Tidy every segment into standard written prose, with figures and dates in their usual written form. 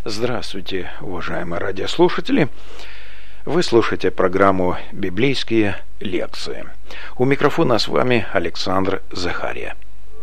Здравствуйте, уважаемые радиослушатели! Вы слушаете программу «Библейские лекции». У микрофона с вами Александр Захария.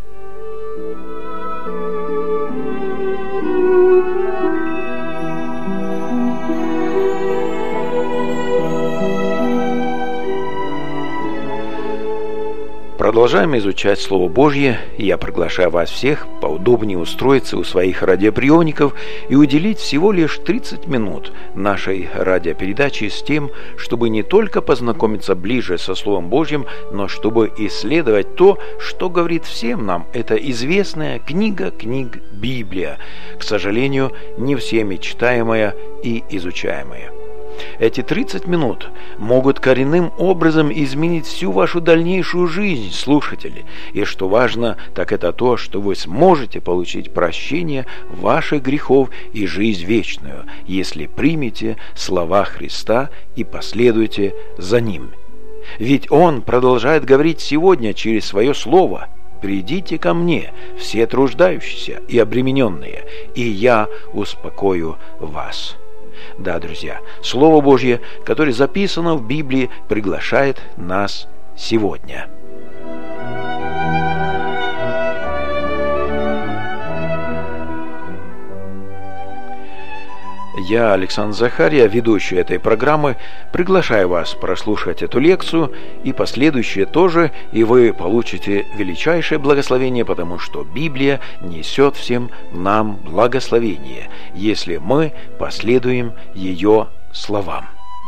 Продолжаем изучать Слово Божье, и я приглашаю вас всех поудобнее устроиться у своих радиоприемников и уделить всего лишь 30 минут нашей радиопередачи с тем, чтобы не только познакомиться ближе со Словом Божьим, но чтобы исследовать то, что говорит всем нам эта известная книга книг Библия, к сожалению, не всеми читаемая и изучаемая. Эти 30 минут могут коренным образом изменить всю вашу дальнейшую жизнь, слушатели. И что важно, так это то, что вы сможете получить прощение ваших грехов и жизнь вечную, если примете слова Христа и последуете за Ним. Ведь Он продолжает говорить сегодня через Свое Слово: «Придите ко мне, все труждающиеся и обремененные, и я успокою вас». Да, друзья, Слово Божье, которое записано в Библии, приглашает нас сегодня. Я, Александр Захария, ведущий этой программы, приглашаю вас прослушать эту лекцию и последующие тоже, и вы получите величайшее благословение, потому что Библия несет всем нам благословение, если мы последуем ее словам.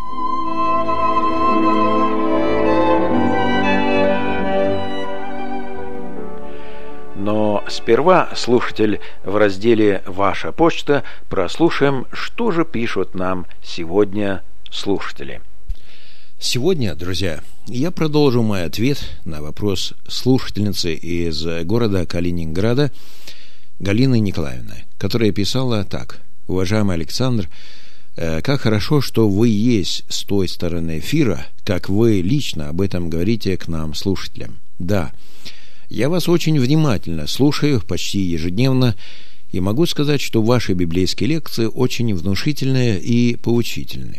Но сперва, слушатель, в разделе «Ваша почта» прослушаем, что же пишут нам сегодня слушатели. Сегодня, друзья, я продолжу мой ответ на вопрос слушательницы из города Калининграда Галины Николаевны, которая писала так: «Уважаемый Александр, как хорошо, что вы есть с той стороны эфира, как вы лично об этом говорите к нам, слушателям. Да, я вас очень внимательно слушаю почти ежедневно и могу сказать, что ваши библейские лекции очень внушительные и поучительны.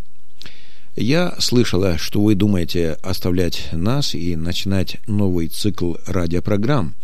Я слышала, что вы думаете оставлять нас и начинать новый цикл радиопрограмм.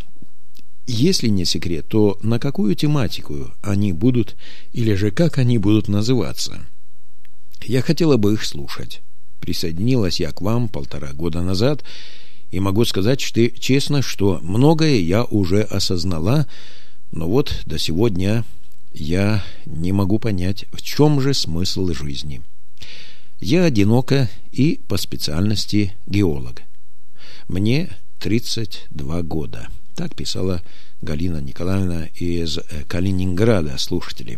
Если не секрет, то на какую тематику они будут или же как они будут называться? Я хотела бы их слушать. Присоединилась я к вам 1,5 года назад, и могу сказать честно, что многое я уже осознала, но вот до сегодня я не могу понять, в чем же смысл жизни. Я одинока и по специальности геолог. Мне 32 года. Так писала Галина Николаевна из Калининграда, слушатели.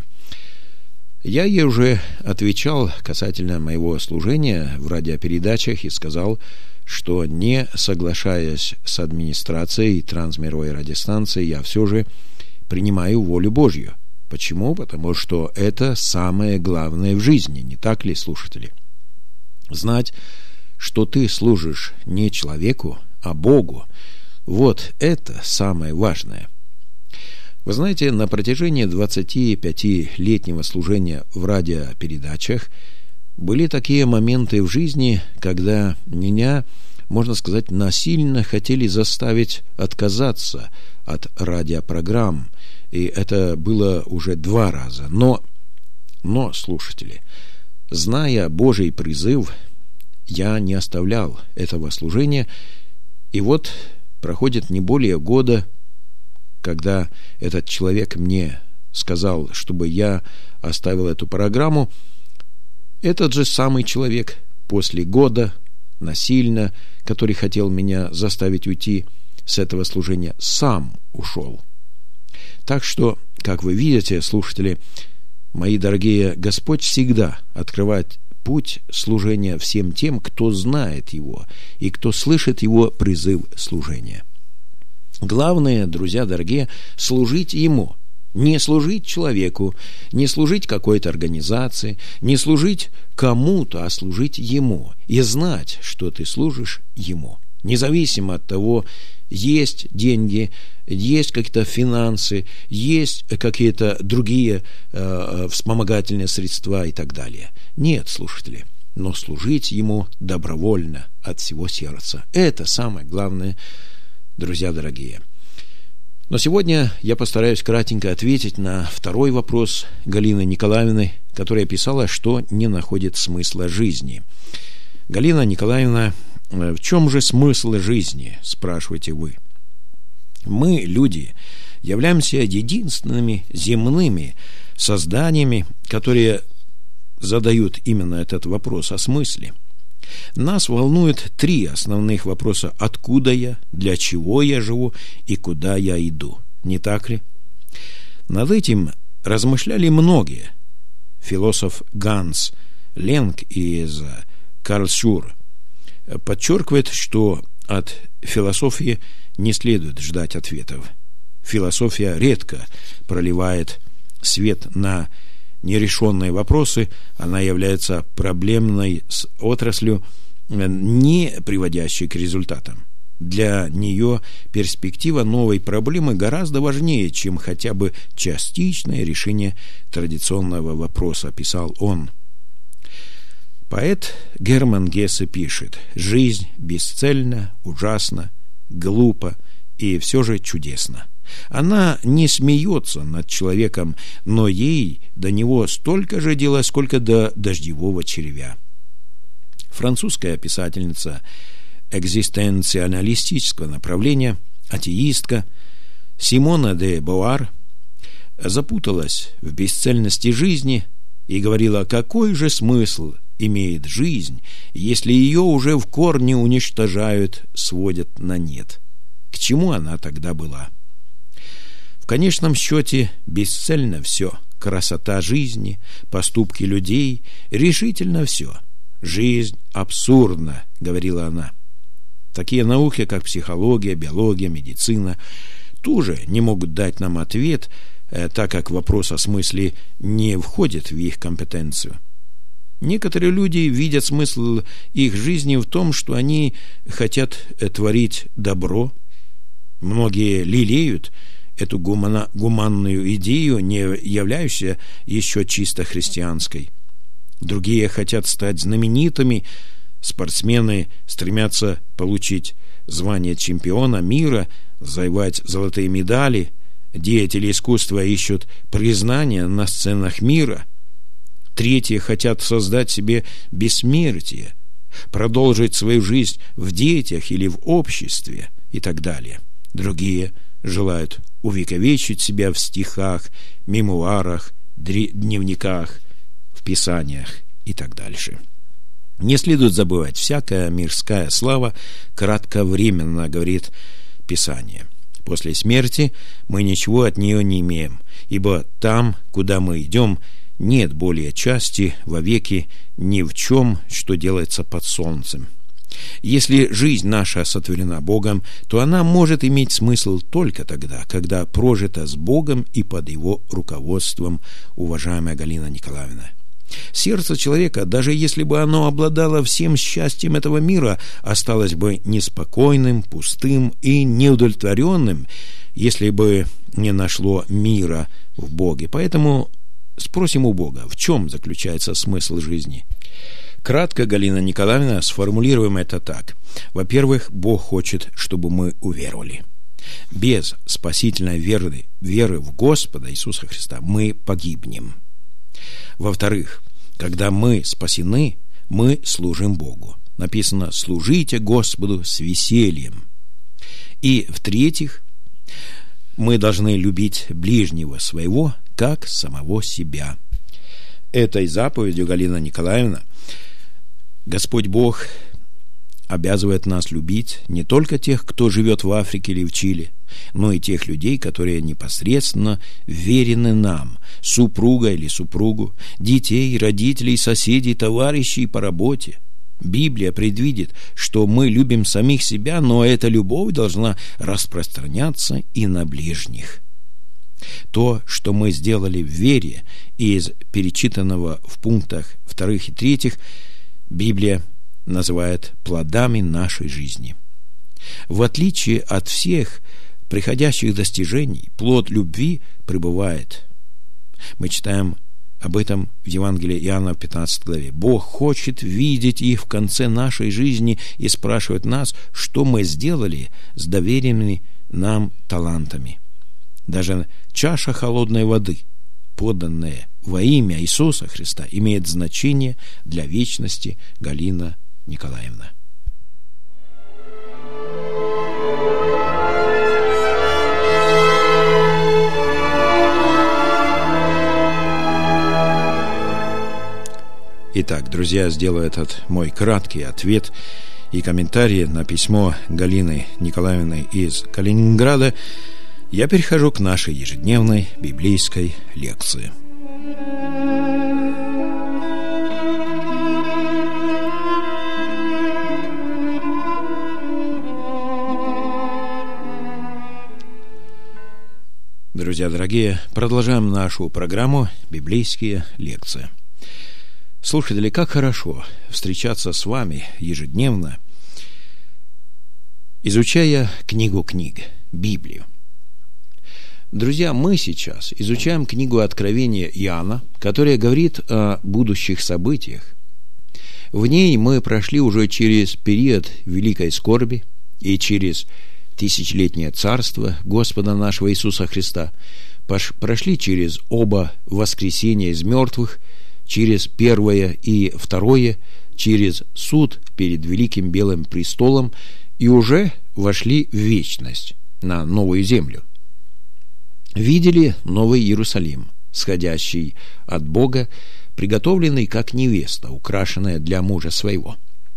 Я ей уже отвечал касательно моего служения в радиопередачах и сказал, что, не соглашаясь с администрацией трансмировой радиостанции, я все же принимаю волю Божью. Почему? Потому что это самое главное в жизни, не так ли, слушатели? Знать, что ты служишь не человеку, а Богу, вот это самое важное. Вы знаете, на протяжении 25-летнего служения в радиопередачах были такие моменты в жизни, когда меня, можно сказать, насильно хотели заставить отказаться от радиопрограмм, и это было уже 2 раза. Но, слушатели, зная Божий призыв, я не оставлял этого служения, и вот проходит не более года, когда этот человек мне сказал, чтобы я оставил эту программу. Этот же самый человек после года насильно, который хотел меня заставить уйти с этого служения, сам ушел. Так что, как вы видите, слушатели, мои дорогие, Господь всегда открывает путь служения всем тем, кто знает Его и кто слышит Его призыв служения. Главное, друзья дорогие, служить Ему. Не служить человеку, не служить какой-то организации, не служить кому-то, а служить Ему. И знать, что ты служишь Ему. Независимо от того, есть деньги, есть какие-то финансы, есть какие-то другие вспомогательные средства и так далее. Нет, слушатели, но служить Ему добровольно от всего сердца. Это самое главное, друзья дорогие. Но сегодня я постараюсь кратенько ответить на второй вопрос Галины Николаевны, которая писала, что не находит смысла жизни. Галина Николаевна, в чем же смысл жизни, спрашиваете вы? Мы, люди, являемся единственными земными созданиями, которые задают именно этот вопрос о смысле. Нас волнует 3 основных вопроса: откуда я, для чего я живу и куда я иду. Не так ли? Над этим размышляли многие. Философ Ганс Ленг из Карлсруhe подчеркивает, что от философии не следует ждать ответов. Философия редко проливает свет на нерешенные вопросы, она является проблемной отраслью, не приводящей к результатам. Для нее перспектива новой проблемы гораздо важнее, чем хотя бы частичное решение традиционного вопроса, писал он. Поэт Герман Гессе пишет: «Жизнь бесцельна, ужасна, глупа и все же чудесна. Она не смеется над человеком, но ей до него столько же дела, сколько до дождевого червя». Французская писательница экзистенциалистического направления, атеистка Симона де Бовуар запуталась в бесцельности жизни и говорила: какой же смысл имеет жизнь, если ее уже в корне уничтожают, сводят на нет? К чему она тогда была? В конечном счете бесцельно все: красота жизни, поступки людей, решительно все. Жизнь абсурдна, говорила она. Такие науки, как психология, биология, медицина, тоже не могут дать нам ответ, так как вопрос о смысле не входит в их компетенцию. Некоторые люди видят смысл их жизни в том, что они хотят творить добро. Многие лелеют эту гуманную идею, не являющуюся еще чисто христианской. Другие хотят стать знаменитыми. Спортсмены стремятся получить звание чемпиона мира, завоевать золотые медали. Деятели искусства ищут признания на сценах мира. Третьи хотят создать себе бессмертие, продолжить свою жизнь в детях или в обществе и так далее. Другие желают увековечить себя в стихах, мемуарах, дневниках, в писаниях и так дальше. Не следует забывать, всякая мирская слава кратковременна, говорит Писание. После смерти мы ничего от нее не имеем, ибо там, куда мы идем, нет более части вовеки ни в чем, что делается под солнцем. Если жизнь наша сотворена Богом, то она может иметь смысл только тогда, когда прожита с Богом и под Его руководством, уважаемая Галина Николаевна. Сердце человека, даже если бы оно обладало всем счастьем этого мира, осталось бы неспокойным, пустым и неудовлетворенным, если бы не нашло мира в Боге. Поэтому спросим у Бога, в чем заключается смысл жизни? Кратко, Галина Николаевна, сформулируем это так. Во-первых, Бог хочет, чтобы мы уверовали. Без спасительной веры в Господа Иисуса Христа мы погибнем. Во-вторых, когда мы спасены, мы служим Богу. Написано: «Служите Господу с весельем». И в-третьих, мы должны любить ближнего своего, как самого себя. Этой заповедью, Галина Николаевна, Господь Бог обязывает нас любить не только тех, кто живет в Африке или в Чили, но и тех людей, которые непосредственно верены нам, супруга или супругу, детей, родителей, соседей, товарищей по работе. Библия предвидит, что мы любим самих себя, но эта любовь должна распространяться и на ближних. То, что мы сделали в вере, из перечитанного в пунктах 2 и 3, Библия называет плодами нашей жизни. В отличие от всех приходящих достижений, плод любви пребывает. Мы читаем об этом в Евангелии Иоанна в 15 главе. Бог хочет видеть их в конце нашей жизни и спрашивает нас, что мы сделали с доверенными нам талантами. Даже чаша холодной воды, поданная во имя Иисуса Христа, имеет значение для вечности. Галина Николаевна. Итак, друзья, сделаю этот мой краткий ответ и комментарий на письмо Галины Николаевны из Калининграда. Я перехожу к нашей ежедневной библейской лекции. Друзья дорогие, продолжаем нашу программу «Библейские лекции». Слушатели, как хорошо встречаться с вами ежедневно, изучая книгу книг, Библию. Друзья, мы сейчас изучаем книгу Откровения Иоанна, которая говорит о будущих событиях. В ней мы прошли уже через период великой скорби и через тысячелетнее царство Господа нашего Иисуса Христа, прошли через оба воскресения из мертвых, через первое и второе, через суд перед великим белым престолом и уже вошли в вечность, на новую землю. Видели Новый Иерусалим, сходящий от Бога, приготовленный как невеста, украшенная для мужа своего.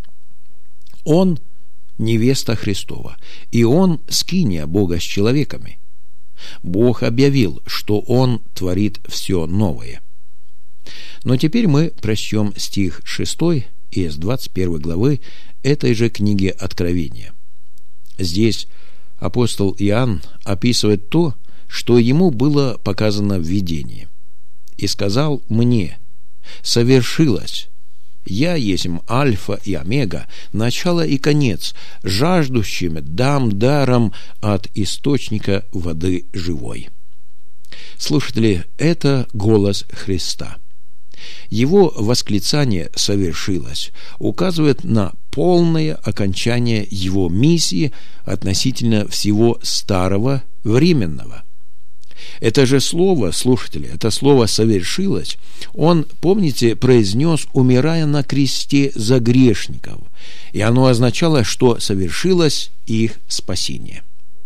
Он – невеста Христова, и он – скиния Бога с человеками. Бог объявил, что Он творит все новое. Но теперь мы прочтем стих 6 из 21 главы этой же книги Откровения. Здесь апостол Иоанн описывает то, что ему было показано в видении. «И сказал мне: совершилось. Я есмь Альфа и Омега, начало и конец, жаждущим дам даром от источника воды живой». Слушатели, это голос Христа. Его восклицание «совершилось» указывает на полное окончание его миссии относительно всего старого временного. Это же слово, слушатели, это слово «совершилось», он, помните, произнес, умирая на кресте за грешников, и оно означало, что совершилось их спасение.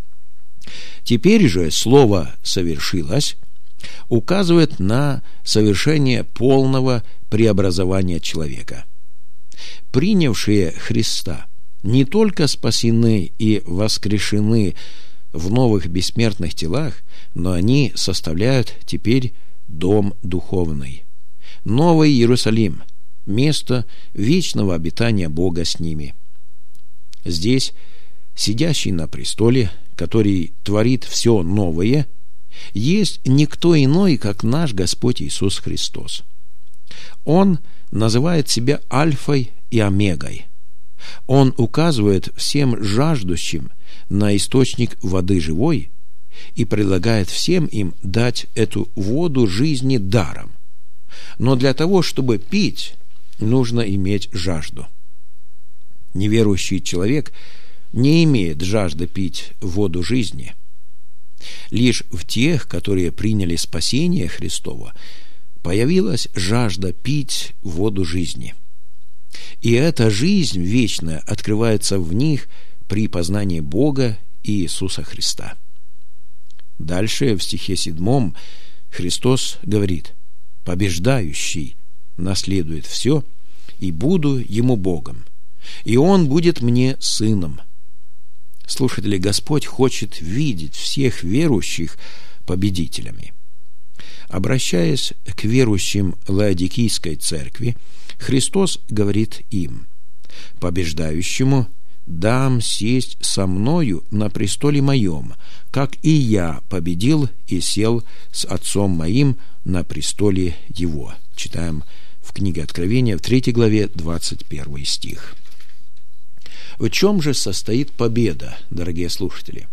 Теперь же слово «совершилось» указывает на совершение полного преобразования человека. Принявшие Христа не только спасены и воскрешены в новых бессмертных телах, но они составляют теперь дом духовный, Новый Иерусалим, место вечного обитания Бога с ними. Здесь сидящий на престоле, который творит все новое, есть никто иной, как наш Господь Иисус Христос. Он называет себя Альфой и Омегой. Он указывает всем жаждущим на источник воды живой и предлагает всем им дать эту воду жизни даром. Но для того, чтобы пить, нужно иметь жажду. Неверующий человек не имеет жажды пить воду жизни. Лишь в тех, которые приняли спасение Христово, появилась жажда пить воду жизни. И эта жизнь вечная открывается в них при познании Бога и Иисуса Христа. Дальше в стихе 7 Христос говорит: «Побеждающий наследует все, и буду ему Богом, и он будет мне сыном». Слушатели, Господь хочет видеть всех верующих победителями. Обращаясь к верующим Лаодикийской церкви, Христос говорит им: «Побеждающему дам сесть со мною на престоле моем, как и я победил и сел с Отцом моим на престоле его». Читаем в книге Откровения в 3 главе 21 стих. В чем же состоит победа, дорогие слушатели?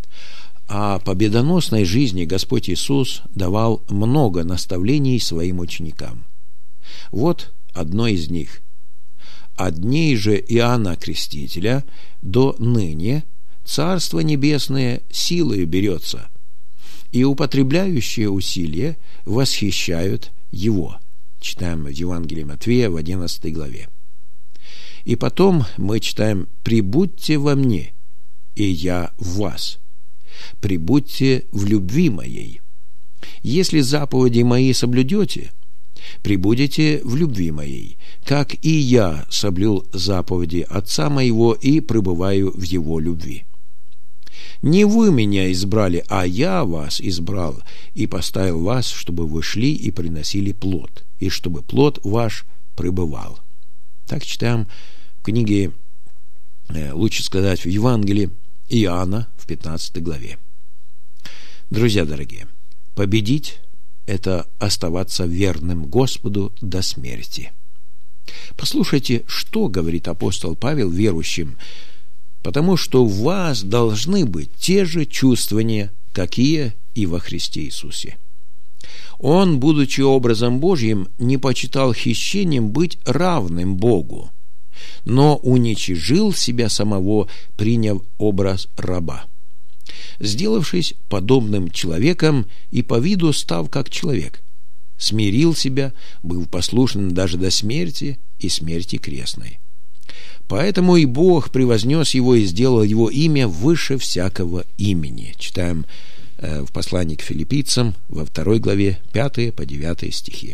О победоносной жизни Господь Иисус давал много наставлений своим ученикам. Вот одно из них. «От дней же Иоанна Крестителя до ныне Царство Небесное силою берется, и употребляющие усилия восхищают его». Читаем в Евангелии Матфея в 11 главе. И потом мы читаем: «Прибудьте во мне, и я в вас. Прибудьте в любви моей. Если заповеди мои соблюдете, прибудете в любви моей, как и я соблюл заповеди Отца моего и пребываю в его любви. Не вы меня избрали, а я вас избрал и поставил вас, чтобы вы шли и приносили плод, и чтобы плод ваш пребывал». Так читаем в книге, лучше сказать, в Евангелии Иоанна в 15 главе. Друзья дорогие, победить – это оставаться верным Господу до смерти. Послушайте, что говорит апостол Павел верующим: «Потому что в вас должны быть те же чувствования, какие и во Христе Иисусе. Он, будучи образом Божьим, не почитал хищением быть равным Богу, но уничижил себя самого, приняв образ раба, сделавшись подобным человеком и по виду став как человек, смирил себя, был послушным даже до смерти и смерти крестной. Поэтому и Бог превознес его и сделал его имя выше всякого имени». Читаем в послании к филиппийцам во 2 главе 5 по 9 стихи.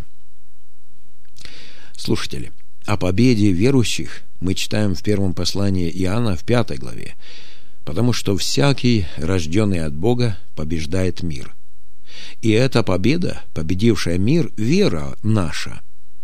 Слушатели, о победе верующих мы читаем в первом послании Иоанна в 5 главе. «Потому что всякий, рожденный от Бога, побеждает мир. И эта победа, победившая мир, вера наша».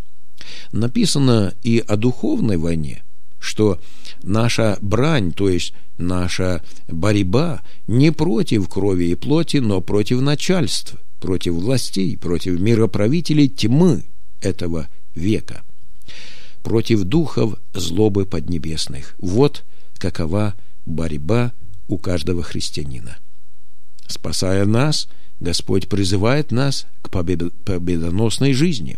Написано и о духовной войне, что наша брань, то есть наша борьба, не против крови и плоти, но против начальств, против властей, против мироправителей тьмы этого века, против духов злобы поднебесных. Вот какова борьба у каждого христианина. Спасая нас, Господь призывает нас к победоносной жизни.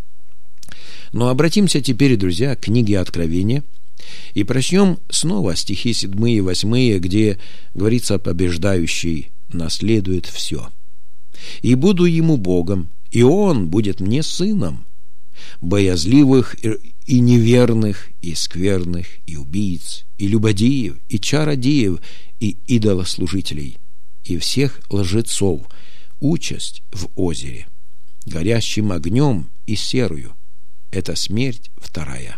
Но обратимся теперь, друзья, к книге Откровения и прочтем снова стихи 7 и 8, где говорится: «Побеждающий наследует все. И буду ему Богом, и он будет мне сыном. Боязливых и неверных, и скверных, и убийц, и любодеев, и чародеев, и идолослужителей, и всех лжецов участь в озере, горящим огнем и серою. Это смерть вторая».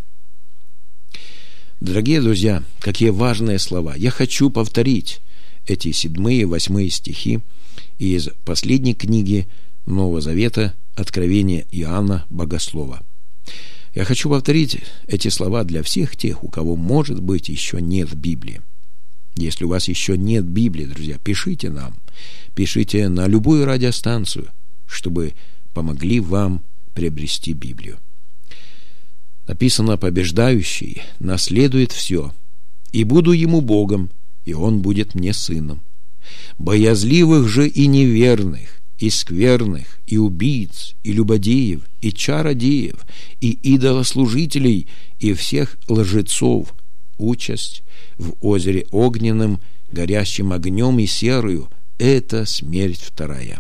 Дорогие друзья, какие важные слова! Я хочу повторить эти 7 и 8 стихи из последней книги Нового Завета Откровения Иоанна Богослова. Я хочу повторить эти слова для всех тех, у кого, может быть, еще нет Библии. Если у вас еще нет Библии, друзья, пишите нам, пишите на любую радиостанцию, чтобы помогли вам приобрести Библию. Написано: «Побеждающий наследует все, и буду ему Богом, и он будет мне сыном. Боязливых же и неверных, и скверных, и убийц, и любодеев, и чародеев, и идолослужителей, и всех лжецов участь в озере огненном, горящим огнем и серою. Это смерть вторая».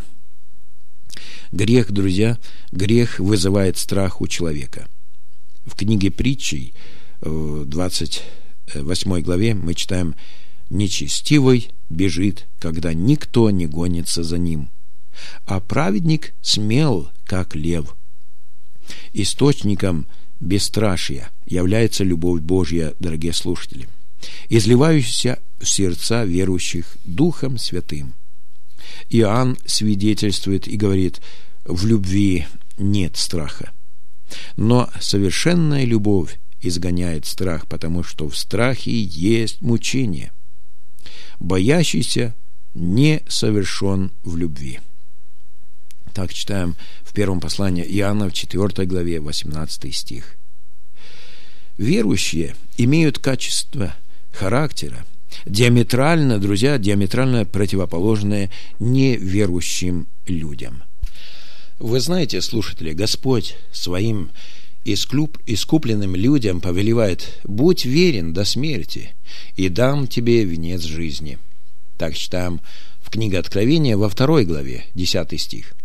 Грех, друзья, грех вызывает страх у человека. В книге Притчей, в 28 главе, мы читаем: «Нечестивый бежит, когда никто не гонится за ним, а праведник смел, как лев». Источником бесстрашия является любовь Божья, дорогие слушатели, изливающаяся в сердца верующих Духом Святым. Иоанн свидетельствует и говорит: «В любви нет страха». Но совершенная любовь изгоняет страх, потому что в страхе есть мучение. Боящийся не совершен в любви. Так читаем в первом послании Иоанна в 4 главе 18 стих. Верующие имеют качество характера диаметрально, друзья, диаметрально противоположное неверующим людям. Вы знаете, слушатели, Господь своим искупленным людям повелевает: «Будь верен до смерти, и дам тебе венец жизни». Так читаем в книге Откровения во 2 главе, 10 стих.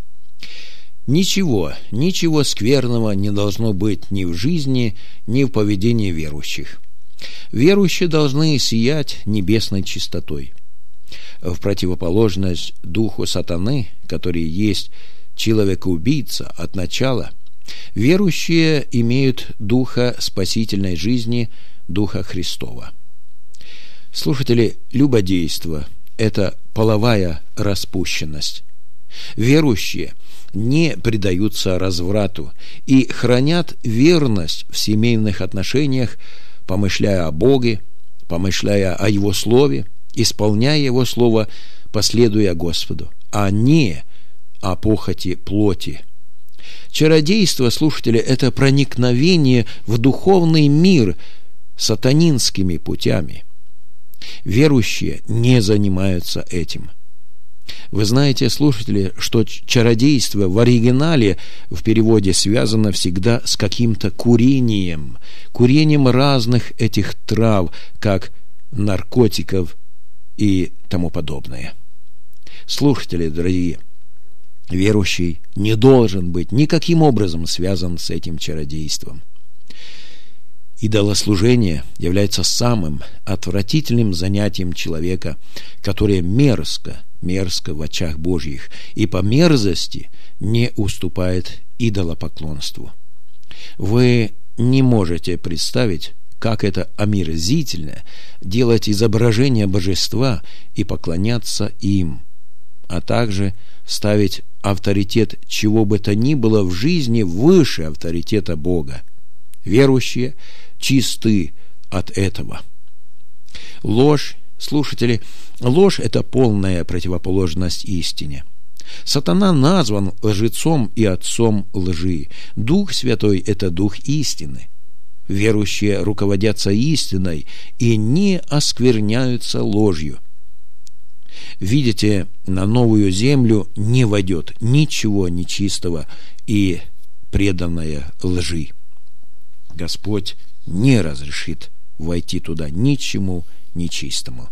Ничего скверного не должно быть ни в жизни, ни в поведении верующих. Верующие должны сиять небесной чистотой. В противоположность духу сатаны, который есть человека-убийца от начала, верующие имеют духа спасительной жизни, духа Христова. Слушатели, любодейство – это половая распущенность. Верующие не предаются разврату и хранят верность в семейных отношениях, помышляя о Боге, помышляя о Его Слове, исполняя Его Слово, последуя Господу, а не о похоти плоти. Чародейство, слушатели, это проникновение в духовный мир сатанинскими путями. Верующие не занимаются этим. Вы знаете, слушатели, что чародейство в оригинале в переводе связано всегда с каким-то курением разных этих трав, как наркотиков и тому подобное. Слушатели, дорогие, верующий не должен быть никаким образом связан с этим чародейством. Идолослужение является самым отвратительным занятием человека, которое мерзко в очах Божьих и по мерзости не уступает идолопоклонству. Вы не можете представить, как это омерзительно делать изображение божества и поклоняться им, а также ставить авторитет чего бы то ни было в жизни выше авторитета Бога. Верующие чисты от этого. Ложь, слушатели, ложь – это полная противоположность истине. Сатана назван лжецом и отцом лжи. Дух Святой – это дух истины. Верующие руководятся истиной и не оскверняются ложью. Видите, на новую землю не войдет ничего нечистого и преданное лжи. Господь не разрешит войти туда ничему нечистому.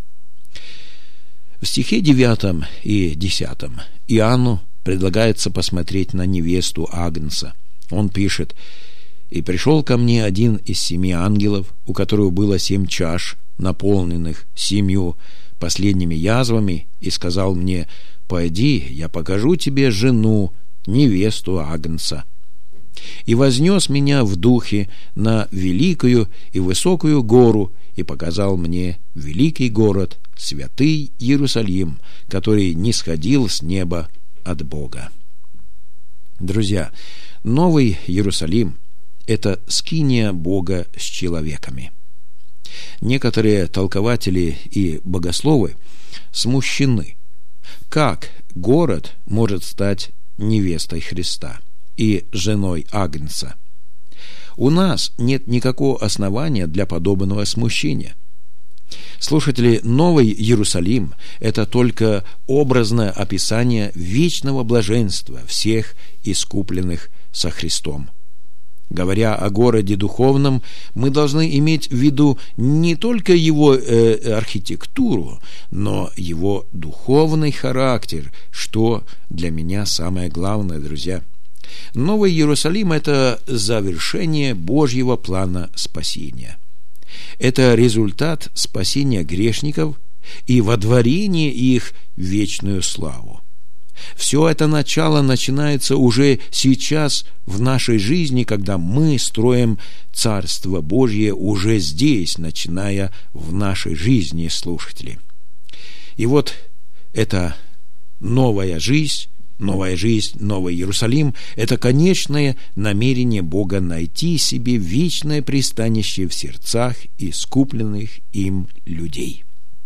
В стихе 9 и 10 Иоанну предлагается посмотреть на невесту Агнца. Он пишет: «И пришел ко мне один из 7 ангелов, у которого было 7 чаш, наполненных 7 последними язвами, и сказал мне: пойди, я покажу тебе жену, невесту Агнца. И вознес меня в духе на великую и высокую гору, и показал мне великий город, святый Иерусалим, который нисходил с неба от Бога». Друзья, Новый Иерусалим – это скиния Бога с человеками. Некоторые толкователи и богословы смущены, как город может стать невестой Христа и женой Агнца. У нас нет никакого основания для подобного смущения. Слушатели, Новый Иерусалим – это только образное описание вечного блаженства всех искупленных со Христом. Говоря о городе духовном, мы должны иметь в виду не только его архитектуру, но его духовный характер, что для меня самое главное, друзья. Новый Иерусалим – это завершение Божьего плана спасения. Это результат спасения грешников и водворения их в вечную славу. Все это начало начинается уже сейчас в нашей жизни, когда мы строим Царство Божье уже здесь, начиная в нашей жизни, слушатели. И вот эта новая жизнь, Новый Иерусалим – это конечное намерение Бога найти себе вечное пристанище в сердцах искупленных им людей.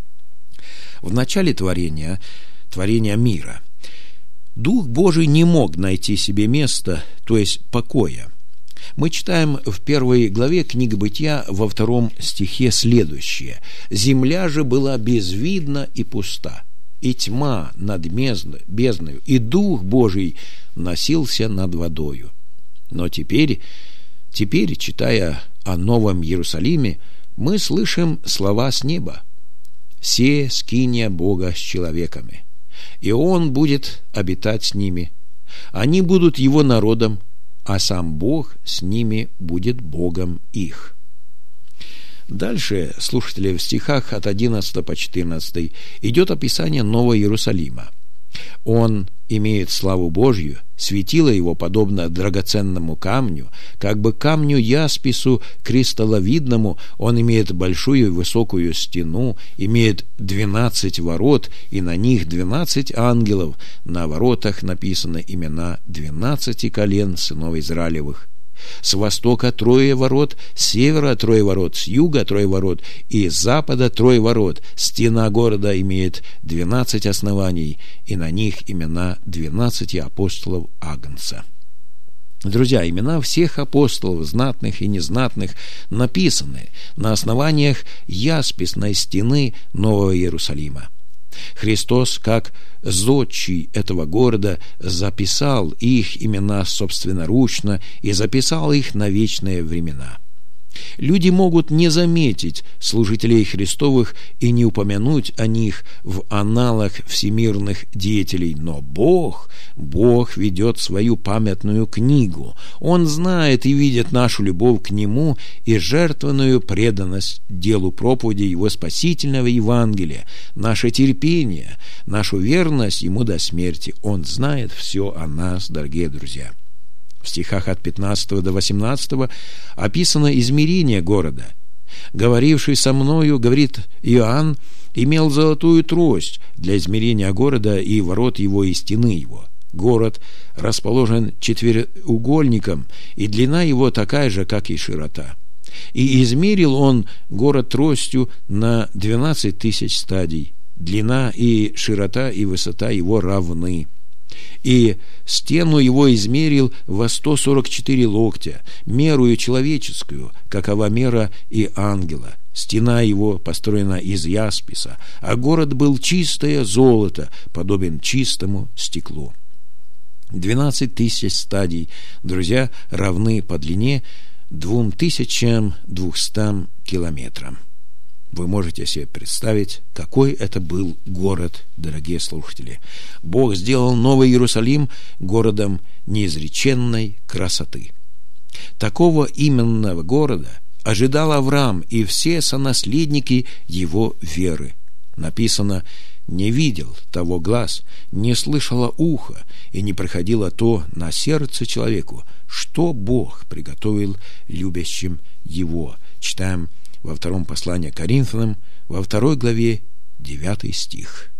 В начале творения мира, Дух Божий не мог найти себе места, то есть покоя. Мы читаем в 1 главе книги Бытия во 2 стихе следующее. «Земля же была безвидна и пуста, и тьма над бездною, и Дух Божий носился над водою». Но теперь, читая о Новом Иерусалиме, мы слышим слова с неба. «Се скиния Бога с человеками, и Он будет обитать с ними. Они будут Его народом, а сам Бог с ними будет Богом их». Дальше, слушатели, в стихах от 11 по 14 идет описание Нового Иерусалима. Он имеет славу Божью, светило его подобно драгоценному камню, как бы камню яспису кристалловидному. Он имеет большую и высокую стену, имеет 12 ворот, и на них 12 ангелов. На воротах написаны имена 12 колен сынов Израилевых. С востока 3 ворот, с севера 3 ворот, с юга 3 ворот и с запада 3 ворот. Стена города имеет 12 оснований, и на них имена 12 апостолов Агнца. Друзья, имена всех апостолов, знатных и незнатных, написаны на основаниях ясписной стены Нового Иерусалима. Христос, как зодчий этого города, записал их имена собственноручно и записал их на вечные времена. Люди могут не заметить служителей Христовых и не упомянуть о них в аналах всемирных деятелей, но Бог ведет свою памятную книгу. Он знает и видит нашу любовь к Нему и жертвенную преданность делу проповеди Его спасительного Евангелия, наше терпение, нашу верность Ему до смерти. Он знает все о нас, дорогие друзья. В стихах от 15 до 18 описано измерение города. «Говоривший со мною, — говорит Иоанн, — имел золотую трость для измерения города и ворот его и стены его. Город расположен четвероугольником, и длина его такая же, как и широта. И измерил он город тростью на 12 тысяч стадий. Длина и широта и высота его равны. И стену его измерил во 144 локтя, мерую человеческую, какова мера и ангела. Стена его построена из ясписа, а город был чистое золото, подобен чистому стеклу». 12 тысяч стадий, друзья, равны по длине 2200 километрам. Вы можете себе представить, какой это был город, дорогие слушатели. Бог сделал Новый Иерусалим городом неизреченной красоты. Такого именного города ожидал Авраам и все сонаследники его веры. Написано: «Не видел того глаз, не слышало ухо, и не приходило то на сердце человеку, что Бог приготовил любящим его». Читаем во 2 послании к Коринфянам, во 2 главе, 9 стих.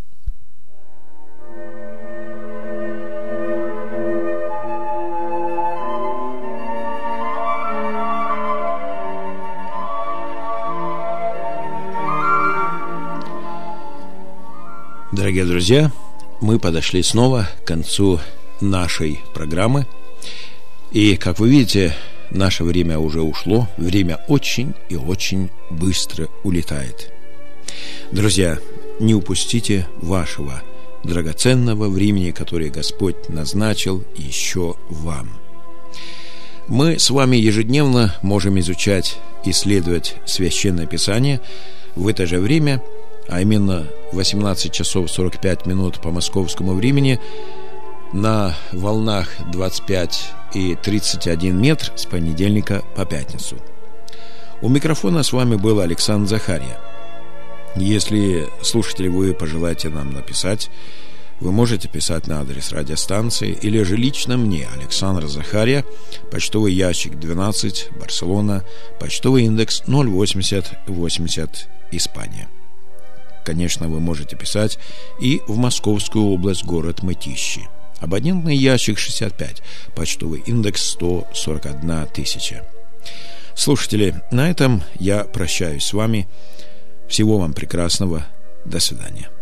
Дорогие друзья, мы подошли снова к концу нашей программы. И, как вы видите, наше время уже ушло. Время очень и очень быстро улетает. Друзья, не упустите вашего драгоценного времени, которое Господь назначил еще вам. Мы с вами ежедневно можем изучать, исследовать Священное Писание в это же время, а именно 18 часов 45 минут по московскому времени, на волнах 25 и 31 метр с понедельника по пятницу. У микрофона с вами был Александр Захарья. Если, слушатели, вы пожелаете нам написать, вы можете писать на адрес радиостанции или же лично мне, Александр Захарья, почтовый ящик 12, Барселона, почтовый индекс 08080, Испания. Конечно, вы можете писать и в Московскую область, город Мытищи. Абонентный ящик 65, почтовый индекс 141 тысяча. Слушатели, на этом я прощаюсь с вами. Всего вам прекрасного. До свидания.